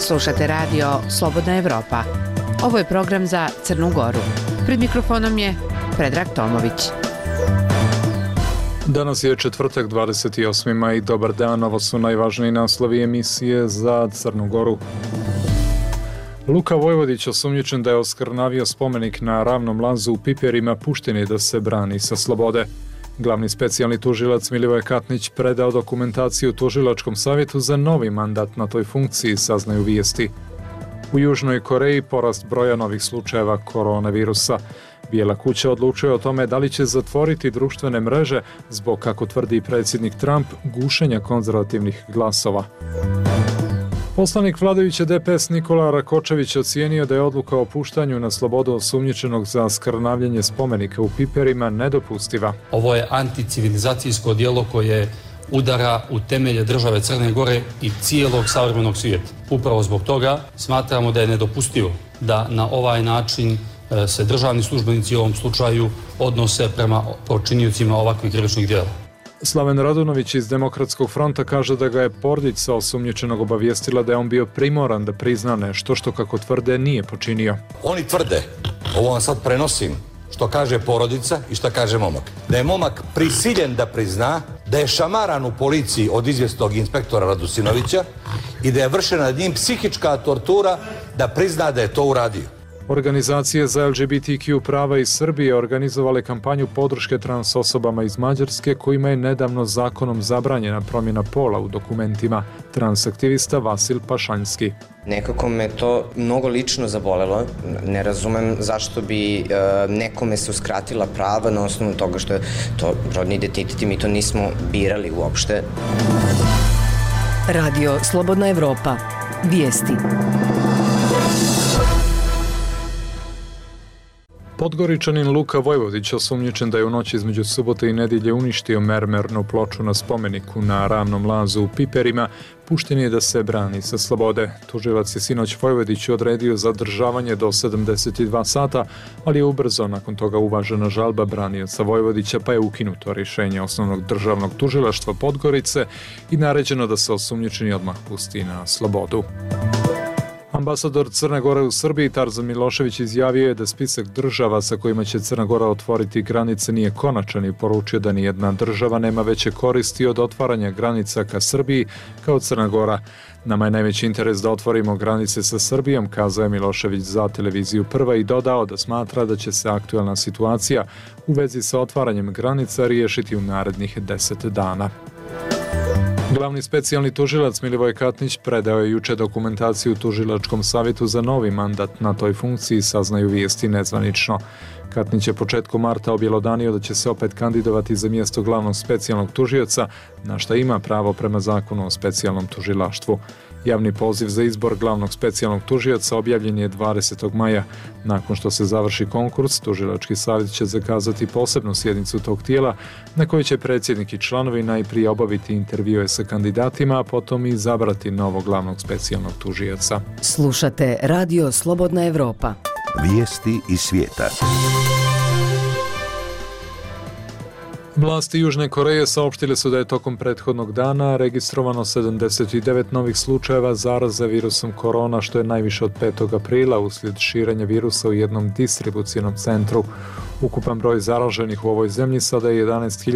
Slušate radio Slobodna Evropa. Ovo je program za Crnu Goru. Pred mikrofonom je Predrag Tomović. Danas je četvrtak, 28. maj. Dobar dan, ovo su najvažniji naslovi emisije za Crnu Goru. Luka Vojvodić, osumnjičen da je oskrnavio spomenik na Ravnom lazu u Piperima, pušten je da se brani sa slobode. Glavni specijalni tužilac Milivoje Katnić predao dokumentaciju Tužilačkom savjetu za novi mandat na toj funkciji, saznaju vijesti. U Južnoj Koreji porast broja novih slučajeva koronavirusa. Bijela kuća odlučuje o tome da li će zatvoriti društvene mreže zbog, kako tvrdi predsjednik Trump, gušenja konzervativnih glasova. Poslanik vladajuće DPS Nikola Rakočević ocijenio da je odluka o puštanju na slobodu osumnjičenog za skrnavljenje spomenika u Piperima nedopustiva. Ovo je anticivilizacijsko djelo koje udara u temelje države Crne Gore i cijelog savremenog svijeta. Upravo zbog toga smatramo da je nedopustivo da na ovaj način se državni službenici u ovom slučaju odnose prema počinjicima ovakvih krivičnih djela. Slaven Radunović iz Demokratskog fronta kaže da ga je porodica osumnjičenog obavijestila da je on bio primoran da prizna nešto što, kako tvrde, nije počinio. Oni tvrde, ovo vam sad prenosim, što kaže porodica i što kaže momak, da je momak prisiljen da prizna da je šamaran u policiji od izvjesnog inspektora Radusinovića i da je vršena nad njim psihička tortura da prizna da je to uradio. Organizacije za LGBTQ prava iz Srbije organizovale kampanju podrške trans osobama iz Mađarske kojima je nedavno zakonom zabranjena promjena pola u dokumentima. Transaktivista Vasil Pašanjski. Nekako me to mnogo lično zabolelo. Ne razumem zašto bi nekome se uskratila prava na osnovu toga što je to rodni identitet i mi to nismo birali uopšte. Radio Slobodna Evropa. Vijesti. Podgoričanin Luka Vojvodić, osumnjičen da je u noći između subote i nedjelje uništio mermernu ploču na spomeniku na Ravnom lazu u Piperima, pušten je da se brani sa slobode. Tužilac je sinoć Vojvodiću odredio zadržavanje do 72 sata, ali je ubrzo nakon toga uvažena žalba branioca Vojvodića, pa je ukinuto rješenje osnovnog državnog tužilaštva Podgorice i naređeno da se osumnjičeni odmah pusti na slobodu. Ambasador Crne Gore u Srbiji Tarzan Milošević izjavio je da spisak država sa kojima će Crna Gora otvoriti granice nije konačan i poručio da nijedna država nema veće koristi od otvaranja granica ka Srbiji kao Crna Gora. Nama je najveći interes da otvorimo granice sa Srbijom, kazao je Milošević za televiziju Prva i dodao da smatra da će se aktualna situacija u vezi sa otvaranjem granica riješiti u narednih 10 dana. Glavni specijalni tužilac Milivoje Katnić predao je juče dokumentaciju Tužilačkom savjetu za novi mandat na toj funkciji, saznaju vijesti nezvanično. Katnić je početkom marta objelodanio da će se opet kandidovati za mjesto glavnog specijalnog tužioca, na šta ima pravo prema zakonu o specijalnom tužilaštvu. Javni poziv za izbor glavnog specijalnog tužioca objavljen je 20. maja. Nakon što se završi konkurs, Tužilački savjet će zakazati posebnu sjednicu tog tijela na kojoj će predsjednik i članovi najprije obaviti intervjue sa kandidatima, a potom i izabrati novog glavnog specijalnog tužioca. Slušate Radio Slobodna Evropa. Vijesti iz svijeta. Vlasti Južne Koreje saopštile su da je tokom prethodnog dana registrovano 79 novih slučajeva zaraze virusom korona, što je najviše od 5. aprila uslijed širenja virusa u jednom distribucijnom centru. Ukupan broj zaraženih u ovoj zemlji sada je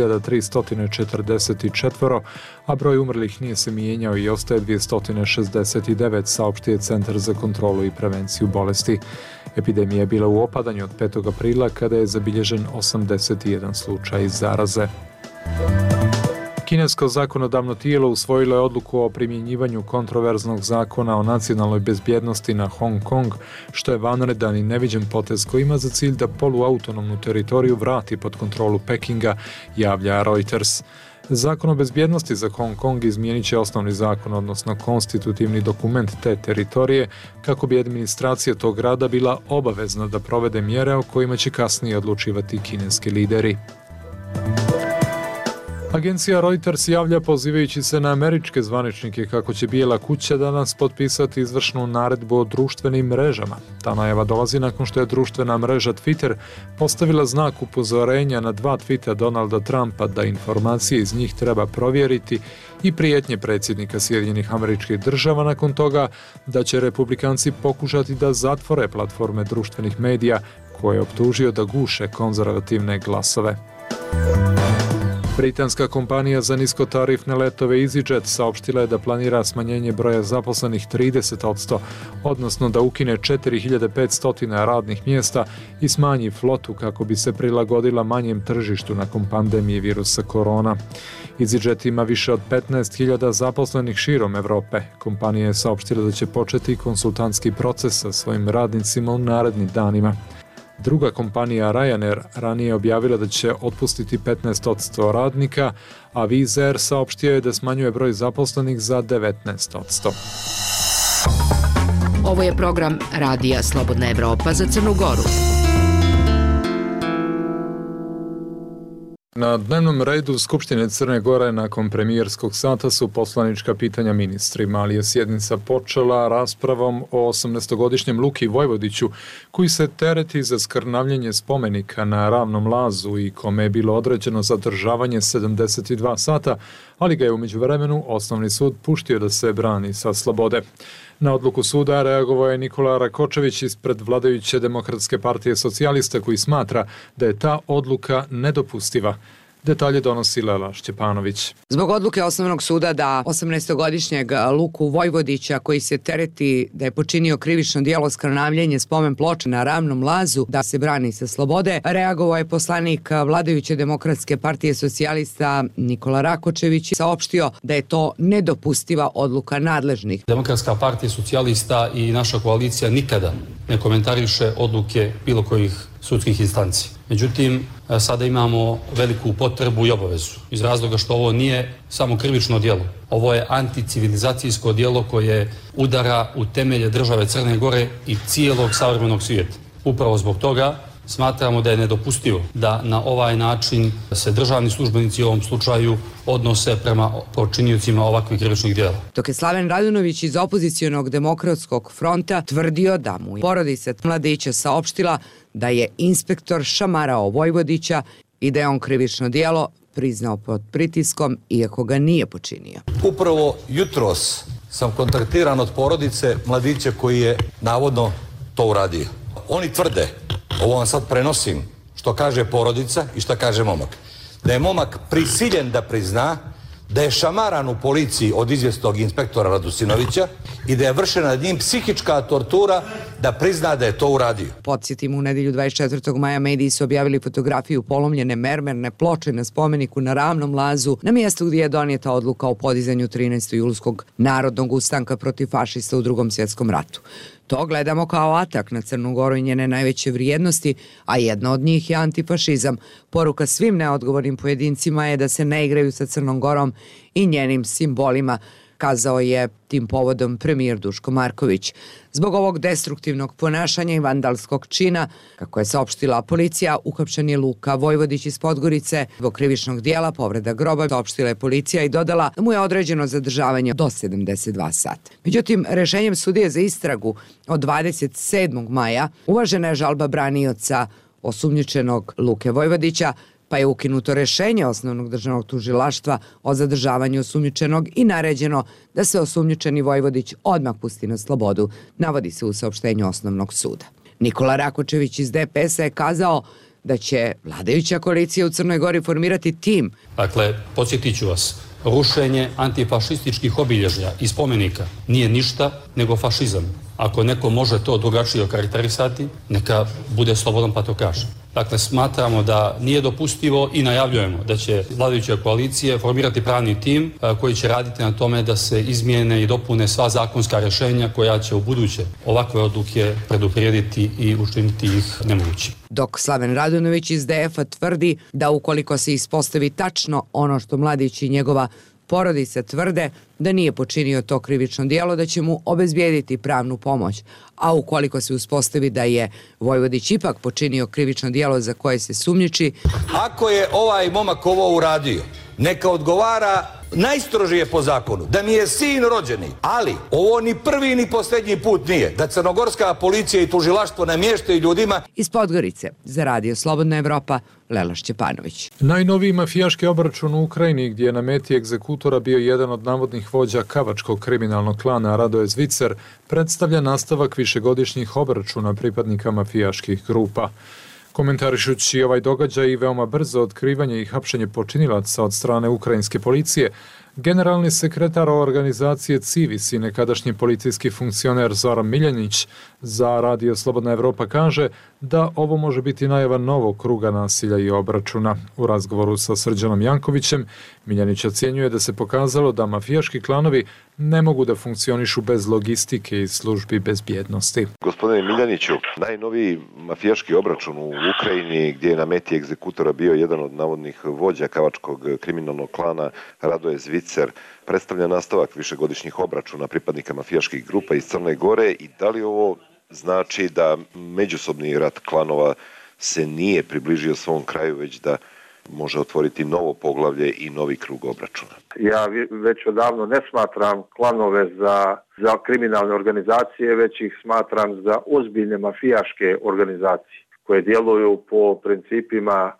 11.344, a broj umrlih nije se mijenjao i ostaje 269, saopštio je Centar za kontrolu i prevenciju bolesti. Epidemija je bila u opadanju od 5. aprila kada je zabilježen 81 slučaj zaraze. Kinesko zakonodavno tijelo usvojilo je odluku o primjenjivanju kontroverznog zakona o nacionalnoj bezbjednosti na Hong Kong, što je vanredan i neviđen potez koji ima za cilj da poluautonomnu teritoriju vrati pod kontrolu Pekinga, javlja Reuters. Zakon o bezbjednosti za Hong Kong izmijenit će osnovni zakon, odnosno konstitutivni dokument te teritorije, kako bi administracija tog grada bila obavezna da provede mjere o kojima će kasnije odlučivati kineski lideri. Agencija Reuters javlja pozivajući se na američke zvaničnike kako će Bijela kuća danas potpisati izvršnu naredbu o društvenim mrežama. Ta najava dolazi nakon što je društvena mreža Twitter postavila znak upozorenja na 2 tvita Donalda Trumpa da informacije iz njih treba provjeriti i prijetnje predsjednika Sjedinjenih Američkih Država nakon toga da će republikanci pokušati da zatvore platforme društvenih medija koje je optužio da guše konzervativne glasove. Britanska kompanija za niskotarifne letove EasyJet saopštila je da planira smanjenje broja zaposlenih 30%, odnosno da ukine 4500 radnih mjesta i smanji flotu kako bi se prilagodila manjem tržištu nakon pandemije virusa korona. EasyJet ima više od 15.000 zaposlenih širom Evrope. Kompanija je saopštila da će početi konsultantski proces sa svojim radnicima u narednim danima. Druga kompanija Ryanair ranije objavila da će otpustiti 15% radnika, a Wizz Air saopštio je da smanjuje broj zaposlenih za 19%. Ovo je program Radija Slobodna Evropa za Crnu Goru. Na dnevnom redu Skupštine Crne Gore nakon premijerskog sata su poslanička pitanja ministrima, ali je sjednica počela raspravom o 18-godišnjem Luki Vojvodiću, koji se tereti za skrnavljenje spomenika na Ravnom lazu i kome je bilo određeno zadržavanje 72 sata, ali ga je u međuvremenu Osnovni sud puštio da se brani sa slobode. Na odluku suda reagovao je Nikola Rakočević ispred vladajuće Demokratske partije socijalista koji smatra da je ta odluka nedopustiva. Detalje donosi Lela Šćepanović. Zbog odluke Osnovnog suda da 18-godišnjeg Luku Vojvodića, koji se tereti da je počinio krivično djelo skrnavljenje spomen ploče na Ravnom lazu, da se brani sa slobode, reagovao je poslanik vladajuće Demokratske partije socijalista Nikola Rakočević i saopštio da je to nedopustiva odluka nadležnih. Demokratska partija socijalista i naša koalicija nikada ne komentariše odluke bilo kojih sudskih instanci. Međutim, sada imamo veliku potrebu i obavezu iz razloga što ovo nije samo krivično djelo. Ovo je anticivilizacijsko djelo koje udara u temelje države Crne Gore i cijelog savremenog svijeta. Upravo zbog toga smatramo da je nedopustivo da na ovaj način se državni službenici u ovom slučaju odnose prema počiniocima ovakvih krivičnih djela. Dok je Slaven Radunović iz opozicionog Demokratskog fronta tvrdio da mu je porodica mladića saopštila da je inspektor šamarao Vojvodića i da je on krivično djelo priznao pod pritiskom iako ga nije počinio. Upravo jutros sam kontaktiran od porodice mladića koji je navodno to uradio. Oni tvrde, ovo vam sad prenosim, što kaže porodica i što kaže momak, da je momak prisiljen da prizna da je šamaran u policiji od izvjesnog inspektora Radusinovića i da je vršena nad njim psihička tortura da prizna da je to uradio. Podsjetimo, u nedjelju 24. maja mediji su objavili fotografiju polomljene mermerne ploče na spomeniku na Ravnom lazu, na mjestu gdje je donijeta odluka o podizanju 13. julskog narodnog ustanka protiv fašista u Drugom svjetskom ratu. To gledamo kao atak na Crnu Goru i njene najveće vrijednosti, a jedna od njih je antifašizam. Poruka svim neodgovornim pojedincima je da se ne igraju sa Crnom Gorom i njenim simbolima, kazao je tim povodom premijer Duško Marković. Zbog ovog destruktivnog ponašanja i vandalskog čina, kako je saopštila policija, uhapšen je Luka Vojvodić iz Podgorice. Zbog krivičnog dijela povreda groba saopštila je policija i dodala da mu je određeno zadržavanje do 72 sata. Međutim, rešenjem sudije za istragu od 27. maja uvažena je žalba branioca osumnjičenog Luke Vojvodića, pa je ukinuto rešenje Osnovnog državnog tužilaštva o zadržavanju osumnjičenog i naređeno da se osumnjičeni Vojvodić odmah pusti na slobodu, navodi se u saopštenju Osnovnog suda. Nikola Rakočević iz DPS-a je kazao da će vladajuća koalicija u Crnoj Gori formirati tim. Dakle, podsjetit ću vas, rušenje antifašističkih obilježja i spomenika nije ništa nego fašizam. Ako neko može to drugačije okarakterisati, neka bude slobodan pa to kaže. Dakle, smatramo da nije dopustivo i najavljujemo da će vladajuća koalicija formirati pravni tim koji će raditi na tome da se izmijene i dopune sva zakonska rješenja koja će u buduće ovakve odluke preduprijediti i učiniti ih nemogućim. Dok Slaven Radunović iz DF-a tvrdi da ukoliko se ispostavi tačno ono što mladić i njegova porodica tvrde da nije počinio to krivično djelo, da će mu obezbijediti pravnu pomoć. A ukoliko se uspostavi da je Vojvodić ipak počinio krivično djelo za koje se sumnjiči, ako je ovaj momak ovo uradio, neka odgovara najstrožije po zakonu, da mi je sin rođeni, ali ovo ni prvi ni posljednji put nije, da crnogorska policija i tužilaštvo namještaju ljudima. Iz Podgorice, za Radio Slobodna Evropa, Lela Šćepanović. Najnoviji mafijaški obračun u Ukrajini, gdje je na meti egzekutora bio jedan od navodnih vođa kavačkog kriminalnog klana Radoje Zvicer, predstavlja nastavak višegodišnjih obračuna pripadnika mafijaških grupa. Komentarišući ovaj događaj i veoma brzo otkrivanje i hapšenje počinilaca od strane ukrajinske policije, generalni sekretar organizacije Civis i nekadašnji policijski funkcioner Zoran Miljanić za Radio Slobodna Evropa kaže da ovo može biti najava novog kruga nasilja i obračuna. U razgovoru sa Srđanom Jankovićem, Miljanić ocjenjuje da se pokazalo da mafijaški klanovi ne mogu da funkcionišu bez logistike i službi bezbjednosti. Gospodine Miljaniću, najnoviji mafijaški obračun u Ukrajini, gdje je na meti egzekutora bio jedan od navodnih vođa kavačkog kriminalnog klana Radoje Zvicer, predstavlja nastavak višegodišnjih obračuna pripadnika mafijaških grupa iz Crne Gore i da li ovo znači da međusobni rat klanova se nije približio svom kraju, već da može otvoriti novo poglavlje i novi krug obračuna? Ja već odavno ne smatram klanove za kriminalne organizacije, već ih smatram za ozbiljne mafijaške organizacije koje djeluju po principima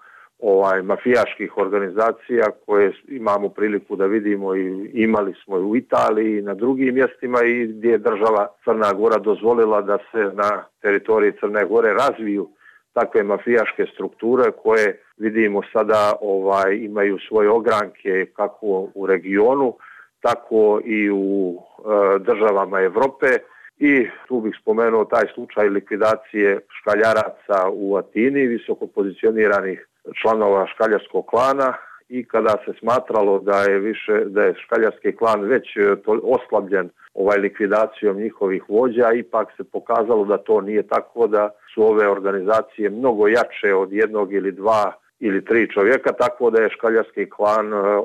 mafijaških organizacija koje imamo priliku da vidimo i imali smo u Italiji i na drugim mjestima i gdje je država Crna Gora dozvolila da se na teritoriji Crne Gore razviju takve mafijaške strukture koje vidimo sada imaju svoje ogranke kako u regionu, tako i u državama Europe. I tu bih spomenuo taj slučaj likvidacije škaljaraca u Atini, visoko pozicioniranih članova škaljarskog klana, i kada se smatralo da je škaljarski klan već oslabljen likvidacijom njihovih vođa, ipak se pokazalo da to nije tako, da su ove organizacije mnogo jače od jednog ili dva ili tri čovjeka, tako da je škaljarski klan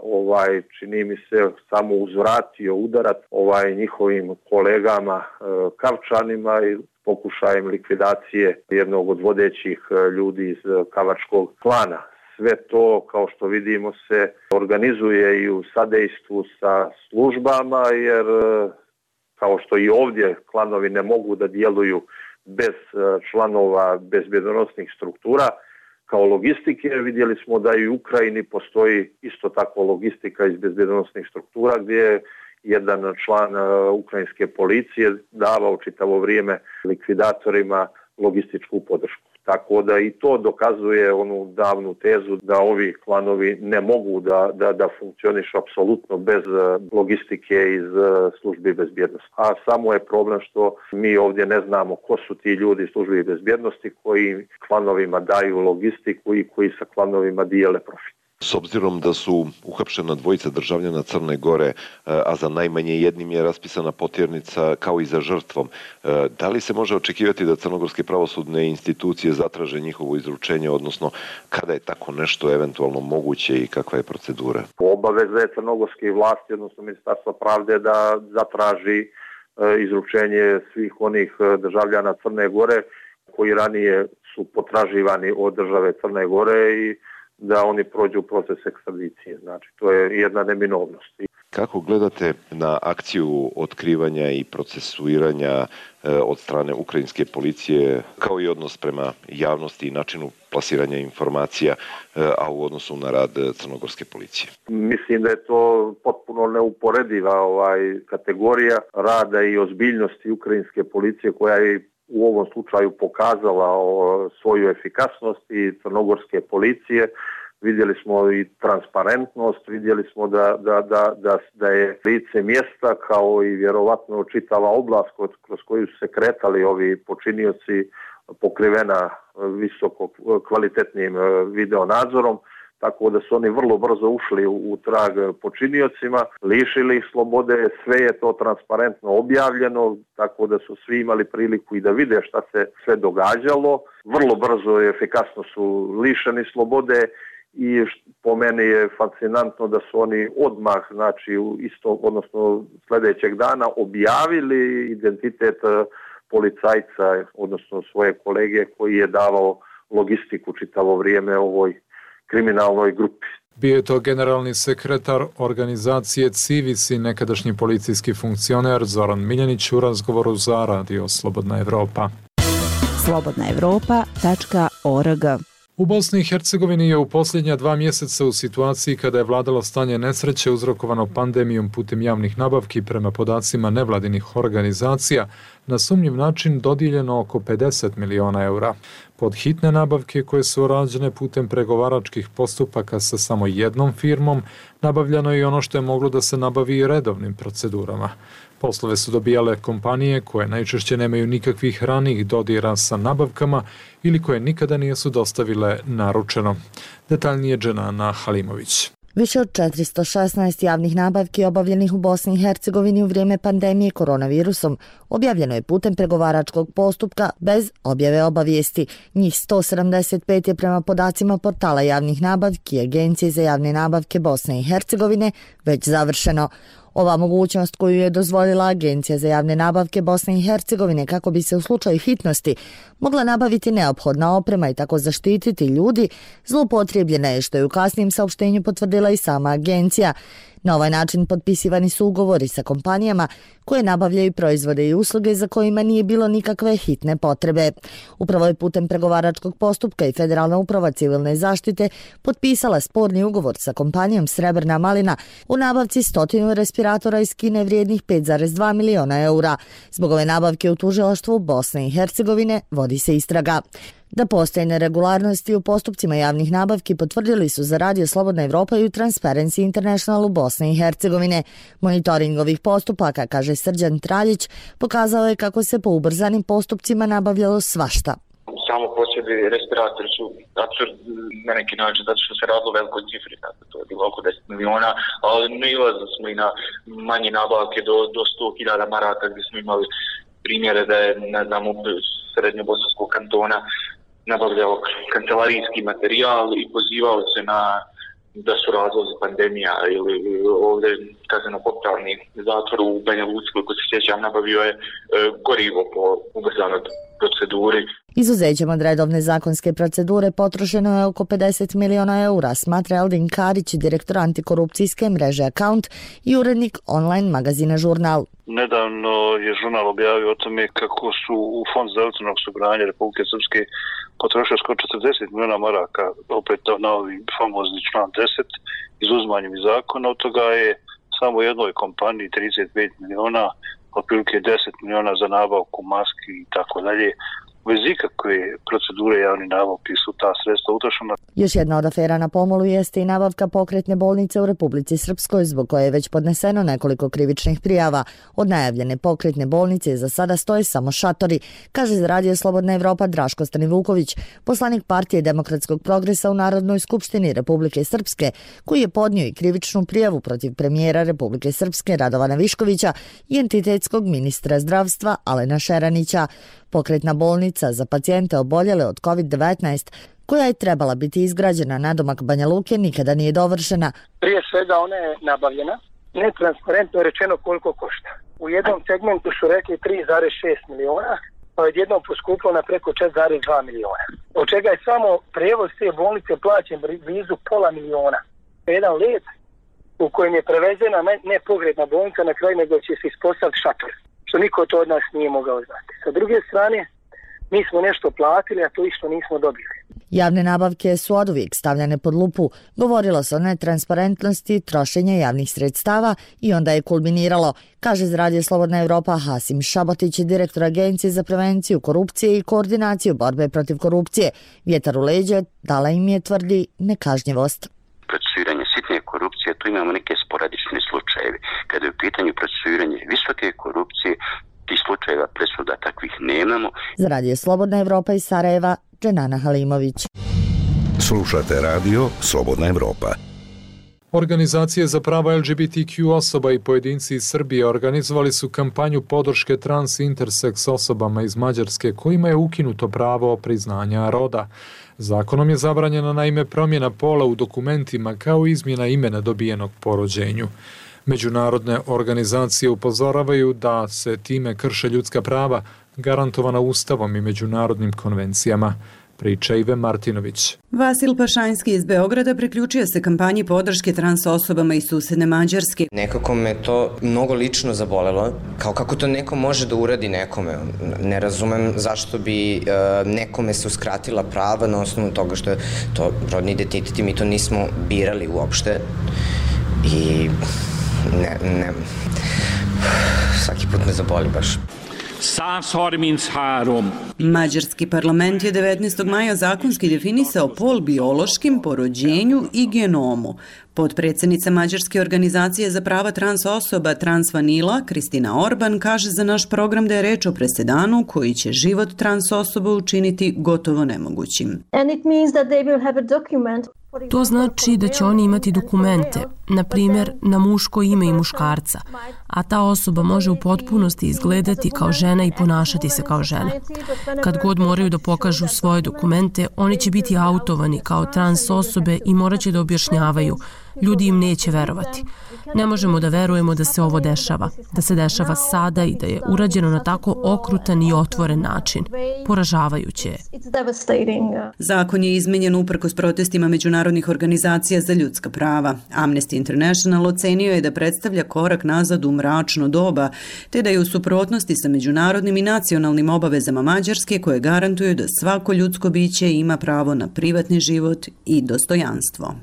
čini mi se samo uzvratio udarat njihovim kolegama Kavčanima i pokušajem likvidacije jednog od vodećih ljudi iz kavačkog klana. Sve to, kao što vidimo, se organizuje i u sadejstvu sa službama, jer kao što i ovdje klanovi ne mogu da djeluju bez članova bezbjedonosnih struktura, kao logistike, vidjeli smo da i u Ukrajini postoji isto tako logistika iz bezbjedonosnih struktura gdje je jedan član ukrajinske policije davao čitavo vrijeme likvidatorima logističku podršku. Tako da i to dokazuje onu davnu tezu da ovi klanovi ne mogu da funkcionišu apsolutno bez logistike iz službi bezbjednosti. A samo je problem što mi ovdje ne znamo ko su ti ljudi iz službi bezbjednosti koji klanovima daju logistiku i koji sa klanovima dijele profit. S obzirom da su uhapšena dvojica državljana Crne Gore, a za najmanje jednim je raspisana potjernica kao i za žrtvom, da li se može očekivati da crnogorske pravosudne institucije zatraže njihovo izručenje, odnosno kada je tako nešto eventualno moguće i kakva je procedura? Obaveza je crnogorske vlasti, odnosno Ministarstva pravde, da zatraži izručenje svih onih državljana Crne Gore koji ranije su potraživani od države Crne Gore i da oni prođu proces ekstradicije. Znači, to je jedna neminovnost. Kako gledate na akciju otkrivanja i procesuiranja od strane ukrajinske policije, kao i odnos prema javnosti i načinu plasiranja informacija, a u odnosu na rad crnogorske policije? Mislim da je to potpuno neuporediva kategorija rada i ozbiljnosti ukrajinske policije koja je u ovom slučaju pokazala svoju efikasnost i crnogorske policije. Vidjeli smo i transparentnost, vidjeli smo da je lice mjesta kao i vjerovatno čitava oblast kroz koju su se kretali ovi počinioci pokrivena visoko kvalitetnim videonadzorom, tako da su oni vrlo brzo ušli u trag počiniocima, lišili ih slobode, sve je to transparentno objavljeno, tako da su svi imali priliku i da vide šta se sve događalo. Vrlo brzo i efikasno su lišeni slobode i po meni je fascinantno da su oni odmah, znači odnosno sljedećeg dana objavili identitet policajca, odnosno svoje kolege koji je davao logistiku čitavo vrijeme ovoj kriminalnoj grupi. Bio je to generalni sekretar organizacije Civis i nekadašnji policijski funkcioner Zoran Miljanić u razgovoru za Radio Slobodna Evropa. slobodnaevropa.org. U Bosni i Hercegovini je u posljednja 2 mjeseca u situaciji kada je vladalo stanje nesreće uzrokovano pandemijom putem javnih nabavki prema podacima nevladinih organizacija na sumnjiv način dodijeljeno oko 50 miliona eura. Pod hitne nabavke koje su rađene putem pregovaračkih postupaka sa samo jednom firmom, nabavljano je i ono što je moglo da se nabavi redovnim procedurama. Poslove su dobijale kompanije koje najčešće nemaju nikakvih ranijih dodira sa nabavkama ili koje nikada nisu dostavile naručeno. Detaljnije Dženana Halimović. Više od 416 javnih nabavki obavljenih u Bosni i Hercegovini u vrijeme pandemije koronavirusom objavljeno je putem pregovaračkog postupka bez objave obavijesti. Njih 175 je prema podacima portala javnih nabavki Agencije za javne nabavke Bosne i Hercegovine već završeno. Ova mogućnost koju je dozvolila Agencija za javne nabavke Bosne i Hercegovine kako bi se u slučaju hitnosti mogla nabaviti neophodna oprema i tako zaštititi ljudi, zloupotrijebljena je, što je u kasnijem saopštenju potvrdila i sama agencija. Na ovaj način potpisivani su ugovori sa kompanijama koje nabavljaju proizvode i usluge za kojima nije bilo nikakve hitne potrebe. Upravo je putem pregovaračkog postupka i Federalna uprava civilne zaštite potpisala sporni ugovor sa kompanijom Srebrna malina u nabavci 100 respiratora iz Kine vrijednih 5,2 miliona eura. Zbog ove nabavke u tužilaštvu Bosne i Hercegovine vodi se istraga. Da postoje neregularnosti u postupcima javnih nabavki potvrdili su za Radio Slobodna Evropa i u Transparency International u Bosne i Hercegovine. Monitoring ovih postupaka, kaže Srđan Traljić, pokazao je kako se po ubrzanim postupcima nabavljalo svašta. Samo po sebi respiratori su apsurd na neki način, zato što se radilo velikoj cifri, to je bilo oko 10 miliona, ali nailazili smo i na manje nabavke do 100.000 maraka, gdje smo imali primjere da je, ne znam, srednjobosanskog kantona nabavljao kancelarijski materijal i pozivao se na da su razlozi pandemija, ili ovdje kazneno-popravni zatvor u Banja Luci, koliko se sjećam, nabavio je gorivo po ubrzanoj proceduri. Izuzećem od redovne zakonske procedure potrošeno je oko 50 miliona eura, smatra Eldin Karić, direktor antikorupcijske mreže Account i urednik online magazina Žurnal. Nedavno je Žurnal objavio o tome kako su u Fond zdravstvenog osiguranja Republike Srpske potrošili skoro 40 miliona maraka, opet na ovi famozni član 10, izuzmanjem iz zakona. Od toga je samo jednoj kompaniji 35 miliona, otprilike 10 miliona za nabavku maski i tako dalje. Bez ikakve procedure javne nabavke su ta sredstva utrošena. Još jedna od afera na pomolu jeste i nabavka pokretne bolnice u Republici Srpskoj, zbog koje je već podneseno nekoliko krivičnih prijava. Od najavljene pokretne bolnice za sada stoje samo šatori, kaže za Radio Slobodna Evropa Draško Stanivuković, poslanik Partije demokratskog progresa u Narodnoj skupštini Republike Srpske, koji je podnio i krivičnu prijavu protiv premijera Republike Srpske Radovana Viškovića i entitetskog ministra zdravstva Alena Šeranića. Pokretna bolnica za pacijente oboljele od COVID-19, koja je trebala biti izgrađena nadomak Banja Luke, nikada nije dovršena. Prije svega ona je nabavljena, netransparentno je rečeno koliko košta. U jednom segmentu su rekli 3,6 miliona, pa je jednom poskupilo na preko 4,2 miliona. Od čega je samo prevoz te bolnice plaćen blizu pola miliona. Jedan let u kojem je prevezena ne pogrebna bolnica, na kraju nego će se ispostaviti šator, što niko to od nas nije mogao znati. Sa druge strane, mi smo nešto platili, a to isto nismo dobili. Javne nabavke su oduvijek stavljane pod lupu. Govorilo se o netransparentnosti trošenja javnih sredstava i onda je kulminiralo, kaže za Radio Slobodna Evropa Hasim Šabotić, direktor Agencije za prevenciju korupcije i koordinaciju borbe protiv korupcije. Vjetar u leđe dala im je, tvrdi, nekažnjivost. Procesuiranje sitne korupcije, tu imamo neke sporadične slučajevi. Kada je u pitanju procesuiranje visoke korupcije, tih slučajeva presuda takvih nemamo. Za Radio Slobodna Evropa iz Sarajeva, Dženana Halimović. Slušate Radio Slobodna Evropa. Organizacije za prava LGBTQ osoba i pojedinci iz Srbije organizovali su kampanju podrške trans i interseks osobama iz Mađarske kojima je ukinuto pravo priznanja roda. Zakonom je zabranjena naime promjena pola u dokumentima kao izmjena imena dobijenog po rođenju. Međunarodne organizacije upozoravaju da se time krše ljudska prava garantovana Ustavom i međunarodnim konvencijama. priča Ive Martinović. Vasil Pašanjski iz Beograda priključio se kampanji podrške trans osobama iz susedne Mađarske. Nekako me to mnogo lično zabolelo, kao kako to neko može da uradi nekome. Ne razumem zašto bi nekome se uskratila prava na osnovu toga što je to rodni identitet i mi to nismo birali uopšte. I ne, svaki put me zaboli baš. Mađarski parlament je 19. maja zakonski definisao pol biološkim, po rođenju i genomu. Potpredsednica Mađarske organizacije za prava trans osoba Transvanila, Kristina Orban, kaže za naš program da je reč o presedanu koji će život trans osoba učiniti gotovo nemogućim. To znači da će oni imati dokumente, na primjer na muško ime i muškarca, a ta osoba može u potpunosti izgledati kao žena i ponašati se kao žena. Kad god moraju da pokažu svoje dokumente, oni će biti autovani kao trans osobe i morat će da objašnjavaju. Ljudi im neće verovati. Ne možemo da verujemo da se ovo dešava, da se dešava sada i da je urađeno na tako okrutan i otvoren način. Poražavajuće je. Zakon je izmenjen uprkos protestima međunarodnih organizacija za ljudska prava. Amnesty International ocenio je da predstavlja korak nazad u mračno doba, te da je u suprotnosti sa međunarodnim i nacionalnim obavezama Mađarske koje garantuju da svako ljudsko biće ima pravo na privatni život i dostojanstvo.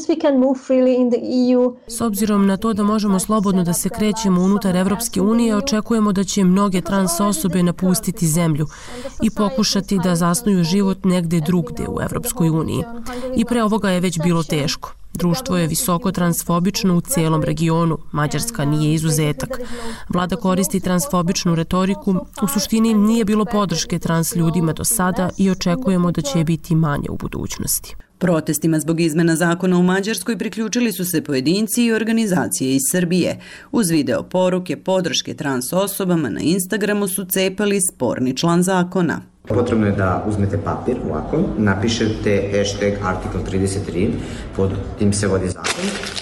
S obzirom na to da možemo slobodno da se krećemo unutar Evropske unije, očekujemo da će mnoge trans osobe napustiti zemlju i pokušati da zasnuju život negde drugde u Evropskoj uniji. I pre ovoga je već bilo teško. Društvo je visoko transfobično u cijelom regionu, Mađarska nije izuzetak. Vlada koristi transfobičnu retoriku, u suštini nije bilo podrške trans ljudima do sada i očekujemo da će je biti manje u budućnosti. Protestima zbog izmena zakona u Mađarskoj priključili su se pojedinci i organizacije iz Srbije. Uz video poruke podrške trans osobama na Instagramu su cepali sporni član zakona. Potrebno je da uzmete papir ovako, napišete hashtag article 33, pod tim se vodi zakon,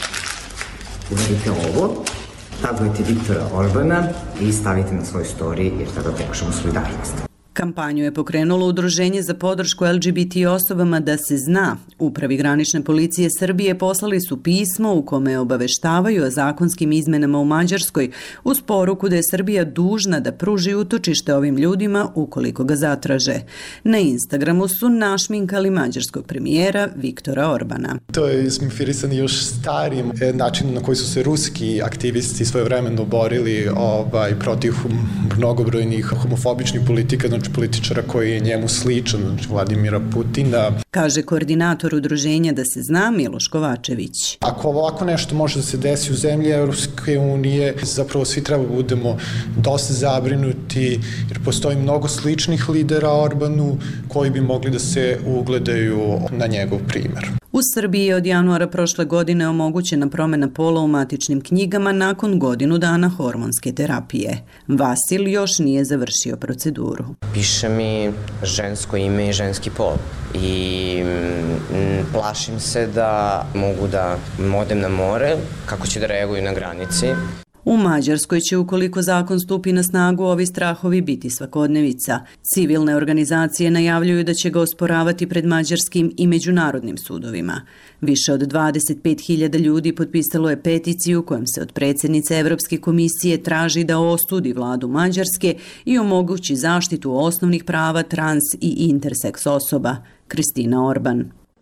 uvedite ovo, tagujete Viktora Orbana i stavite na svoj story jer tada pokažemo solidarnost. Kampanju je pokrenulo Udruženje za podršku LGBT osobama Da se zna. Upravi granične policije Srbije poslali su pismo u kome obaveštavaju o zakonskim izmenama u Mađarskoj uz poruku da je Srbija dužna da pruži utočište ovim ljudima ukoliko ga zatraže. Na Instagramu su našminkali mađarskog premijera Viktora Orbana. To je ismifirisan još starim načinom na koji su se ruski aktivisti svojevremeno borili protiv mnogobrojnih homofobičnih politika, znači političara koji je njemu sličan, znači Vladimira Putina. Kaže koordinator udruženja Da se zna Miloš Kovačević. Ako ovako nešto može da se desi u zemlji Evropske unije, zapravo svi treba budemo dosta zabrinuti jer postoji mnogo sličnih lidera Orbanu koji bi mogli da se ugledaju na njegov primer. U Srbiji je od januara prošle godine omogućena promjena pola u matičnim knjigama nakon godinu dana hormonske terapije. Vasil još nije završio proceduru. Piše mi žensko ime i ženski pol i plašim se da mogu da odem na more, kako će da reaguju na granici. U Mađarskoj će, ukoliko zakon stupi na snagu, ovi strahovi biti svakodnevica. Civilne organizacije najavljuju da će ga osporavati pred mađarskim i međunarodnim sudovima. Više od 25.000 ljudi potpisalo je peticiju kojom se od predsjednice Evropske komisije traži da osudi vladu Mađarske i omogući zaštitu osnovnih prava trans i interseks osoba. Kristina Orban.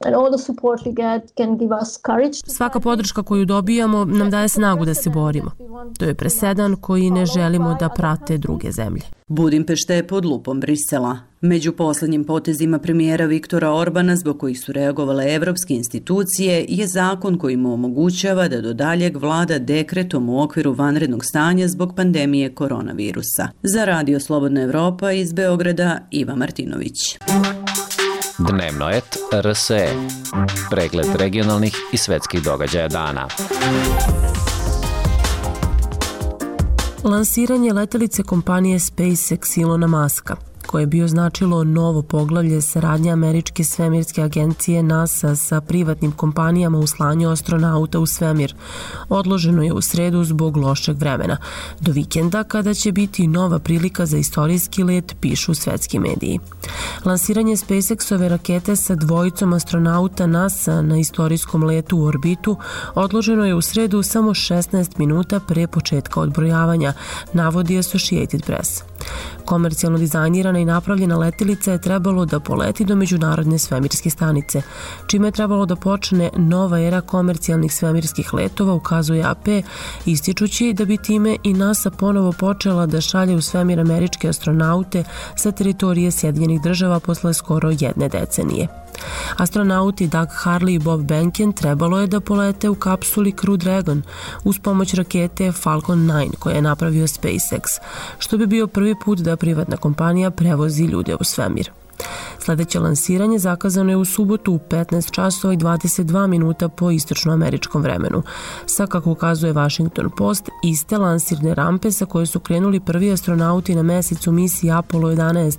Svaka podrška koju dobijamo nam daje snagu da se borimo. To je presedan koji ne želimo da prate druge zemlje. Budimpešta je pod lupom Brisela. Među poslednjim potezima premijera Viktora Orbana, zbog kojih su reagovale evropske institucije, je zakon koji mu omogućava da do daljeg vlada dekretom u okviru vanrednog stanja zbog pandemije koronavirusa. Za Radio Slobodna Evropa iz Beograda, Iva Martinović. Dnevno et RSE. Pregled regionalnih i svetskih događaja dana. Lansiranje letelice kompanije SpaceX Ilona Muska, koje je bio značilo novo poglavlje saradnje Američke svemirske agencije NASA sa privatnim kompanijama u slanju astronauta u svemir. Odloženo je u sredu zbog lošeg vremena. Do vikenda, kada će biti nova prilika za istorijski let, pišu svetski mediji. Lansiranje SpaceX-ove rakete sa dvojicom astronauta NASA na istorijskom letu u orbitu odloženo je u sredu samo 16 minuta pre početka odbrojavanja, navodi Associated Press. Komercijalno dizajnirana i napravljena letilica je trebalo da poleti do Međunarodne svemirske stanice, čime je trebalo da počne nova era komercijalnih svemirskih letova, ukazuje AP, ističući da bi time i NASA ponovo počela da šalje u svemir američke astronaute sa teritorije Sjedinjenih država posle skoro jedne decenije. Astronauti Doug Hurley i Bob Behnken trebalo je da polete u kapsuli Crew Dragon uz pomoć rakete Falcon 9 koje je napravio SpaceX, što bi bio prvi put da privatna kompanija prevozi ljude u svemir. Sledeće lansiranje zakazano je u subotu u 15 časova i 22 minuta po istočnoameričkom vremenu. Sa, kako ukazuje Washington Post, iste lansirne rampe sa koje su krenuli prvi astronauti na mesec u misiji Apollo 11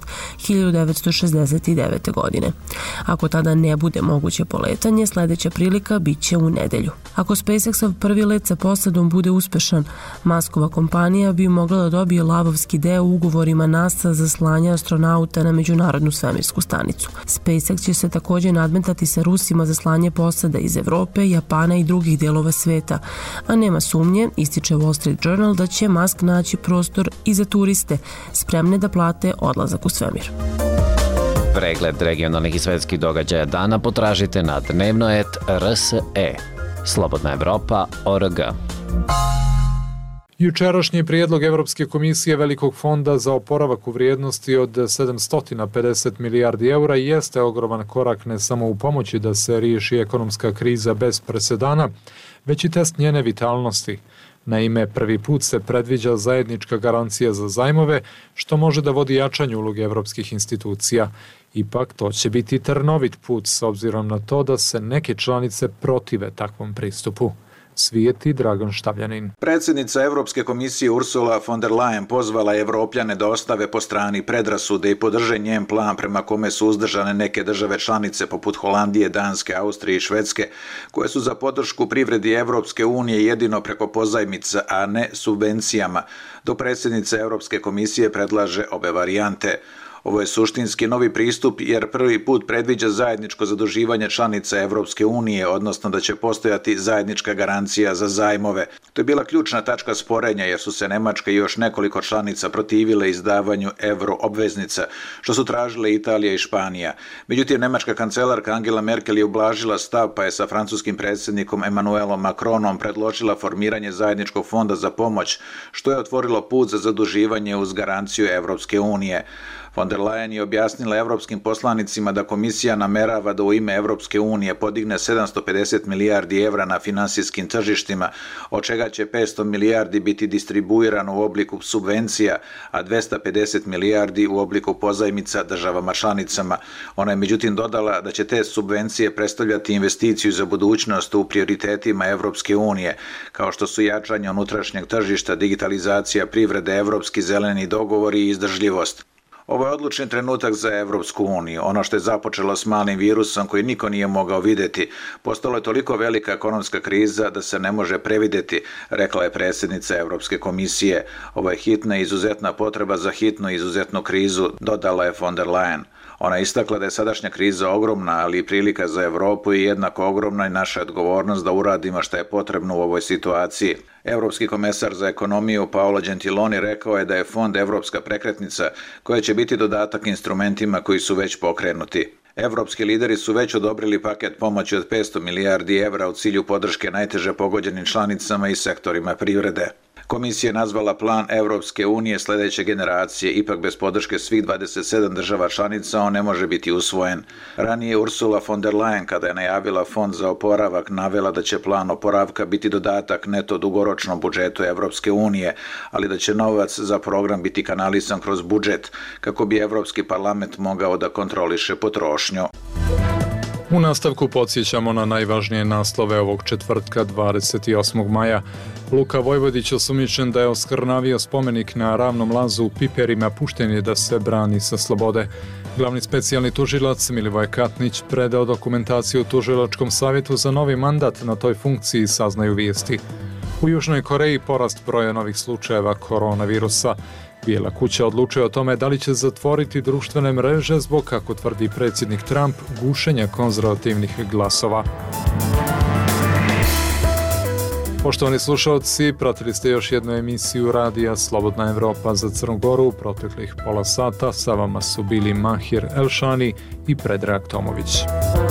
1969. godine. Ako tada ne bude moguće poletanje, sledeća prilika biće u nedelju. Ako SpaceX-ov prvi let sa posadom bude uspešan, Muskova kompanija bi mogla da dobije lavovski deo u ugovorima NASA za slanje astronauta na Međunarodnu svemirsku stanicu. SpaceX će se također nadmetati sa Rusima za slanje posada iz Evrope, Japana i drugih delova sveta, a nema sumnje, ističe Wall Street Journal, da će Musk naći prostor i za turiste spremne da plate odlazak u svemir. Pregled regionalnih i svetskih događaja dana potražite na dnevnoet.rse. Slobodna Evropa.org. Jučerašnji prijedlog Evropske komisije Velikog fonda za oporavak u vrijednosti od 750 milijardi eura jeste ogroman korak ne samo u pomoći da se riješi ekonomska kriza bez presedana, već i test njene vitalnosti. Naime, prvi put se predviđa zajednička garancija za zajmove, što može da vodi jačanju uloge evropskih institucija. Ipak, to će biti trnovit put s obzirom na to da se neke članice protive takvom pristupu. Svijeti Dragan Štavljanin. Predsjednica Evropske komisije Ursula von der Leyen pozvala Evropljane da ostave po strani predrasude i podrže njen plan prema kome su uzdržane neke države članice poput Holandije, Danske, Austrije i Švedske, koje su za podršku privredi Evropske unije jedino preko pozajmica, a ne subvencijama, dok predsjednica Evropske komisije predlaže obe varijante. Ovo je suštinski novi pristup jer prvi put predviđa zajedničko zaduživanje članica Evropske unije, odnosno da će postojati zajednička garancija za zajmove. To je bila ključna tačka sporenja jer su se Nemačka i još nekoliko članica protivile izdavanju euroobveznica, što su tražile Italija i Španija. Međutim, nemačka kancelarka Angela Merkel je ublažila stav pa je sa francuskim predsjednikom Emmanuelom Macronom predložila formiranje zajedničkog fonda za pomoć, što je otvorilo put za zaduživanje uz garanciju Evropske unije. Von der Leyen je objasnila evropskim poslanicima da komisija namerava da u ime Evropske unije podigne 750 milijardi evra na finansijskim tržištima, od čega će 500 milijardi biti distribuirano u obliku subvencija, a 250 milijardi u obliku pozajmica državama članicama. Ona je međutim dodala da će te subvencije predstavljati investiciju za budućnost u prioritetima Evropske unije, kao što su jačanje unutrašnjeg tržišta, digitalizacija privrede, evropski zeleni dogovori i izdržljivost. Ovo je odlučni trenutak za Evropsku uniju. Ono što je započelo s malim virusom koji niko nije mogao vidjeti, postalo je toliko velika ekonomska kriza da se ne može previdjeti, rekla je predsjednica Evropske komisije. Ovo je hitna i izuzetna potreba za hitnu i izuzetnu krizu, dodala je von der Leyen. Ona je istakla da je sadašnja kriza ogromna, ali i prilika za Evropu i jednako ogromna i naša odgovornost da uradimo što je potrebno u ovoj situaciji. Evropski komesar za ekonomiju Paolo Gentiloni rekao je da je fond evropska prekretnica koja će biti dodatak instrumentima koji su već pokrenuti. Evropski lideri su već odobrili paket pomoći od 500 milijardi evra u cilju podrške najteže pogođenim članicama i sektorima privrede. Komisija je nazvala plan Evropske unije sljedeće generacije, ipak bez podrške svih 27 država članica on ne može biti usvojen. Ranije Ursula von der Leyen, kada je najavila fond za oporavak, navela da će plan oporavka biti dodatak neto dugoročnom budžetu Evropske unije, ali da će novac za program biti kanalisan kroz budžet, kako bi Evropski parlament mogao da kontroliše potrošnju. U nastavku podsjećamo na najvažnije naslove ovog četvrtka 28. maja. Luka Vojvodić osumnjičen da je oskrnavio spomenik na Ravnom lazu u Piperima, pušten je da se brani sa slobode. Glavni specijalni tužilac Milivoj Katnić predao dokumentaciju Tužilačkom savjetu za novi mandat na toj funkciji, saznaju vijesti. U Južnoj Koreji porast broja novih slučajeva koronavirusa. Bijela kuća odlučuje o tome da li će zatvoriti društvene mreže zbog, kako tvrdi predsjednik Trump, gušenja konzervativnih glasova. Poštovani slušalci, pratili ste još jednu emisiju radija Slobodna Evropa za Crnu Goru u proteklih pola sata. Sa vama su bili Mahir Elšani i Predrag Tomović.